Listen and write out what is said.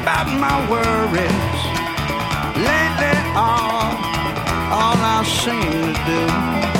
about my worries. Lately, all I seem to do